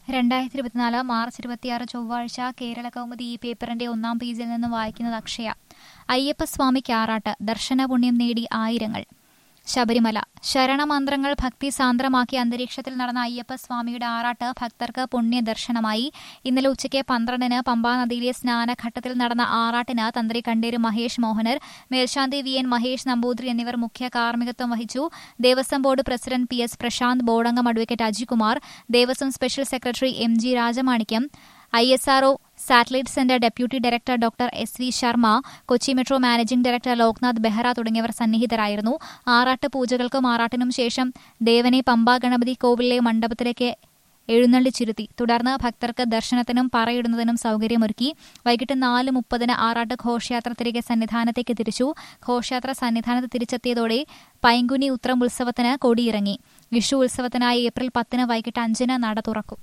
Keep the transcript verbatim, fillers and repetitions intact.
രണ്ടായിരത്തി ഇരുപത്തിനാല് മാർച്ച് ഇരുപത്തിയാറ് ചൊവ്വാഴ്ച കേരള കൗമുദി ഈ പേപ്പറിന്റെ ഒന്നാം പേജിൽ നിന്ന് വായിക്കുന്നത് അക്ഷയ. അയ്യപ്പസ്വാമിക്ക് ആറാട്ട്, ദർശനപുണ്യം നേടി ആയിരങ്ങൾ. ശബരിമല ശരണമന്ത്രങ്ങൾ ഭക്തി സാന്ദ്രമാക്കി അന്തരീക്ഷത്തിൽ നടന്ന അയ്യപ്പസ്വാമിയുടെ ആറാട്ട് ഭക്തർക്ക് പുണ്യദർശനമായി. ഇന്നലെ ഉച്ചയ്ക്ക് പന്ത്രണ്ടിന് പമ്പാനദിയിലെ സ്നാനഘട്ടത്തിൽ നടന്ന ആറാട്ടിന് തന്ത്രി കണ്ടേര് മഹേഷ് മോഹനർ, മേൽശാന്തി വി എൻ മഹേഷ് നമ്പൂതിരി എന്നിവർ മുഖ്യ കാർമ്മികത്വം വഹിച്ചു. Devaswom board president P S Prashanth, ബോർഡംഗം advocate Ajikumar, Devaswom special secretary M G Rajamanickam, I S R O satellite centre deputy director doctor S V Sharma, Kochi metro managing director Loknath Behera തുടങ്ങിയവർ സന്നിഹിതരായിരുന്നു. ആറാട്ട് പൂജകൾക്കും ആറാട്ടിനും ശേഷം ദേവനെ പമ്പാ ഗണപതി കോവിലിലെ മണ്ഡപത്തിലേക്ക് എഴുന്നള്ളിച്ചിരുത്തി. തുടർന്ന് ഭക്തർക്ക് ദർശനത്തിനും പറയിടുന്നതിനും സൌകര്യമൊരുക്കി. വൈകിട്ട് നാല് മുപ്പതിന് ആറാട്ട് ഘോഷയാത്ര തിരികെ സന്നിധാനത്തേക്ക് തിരിച്ചു. ഘോഷയാത്ര സന്നിധാനത്ത് തിരിച്ചെത്തിയതോടെ പൈങ്കുനി ഉത്രം ഉത്സവത്തിന് കൊടിയിറങ്ങി. വിഷു ഉത്സവത്തിനായി ഏപ്രിൽ പത്തിന് വൈകിട്ട് അഞ്ചിന് നട തുറക്കും.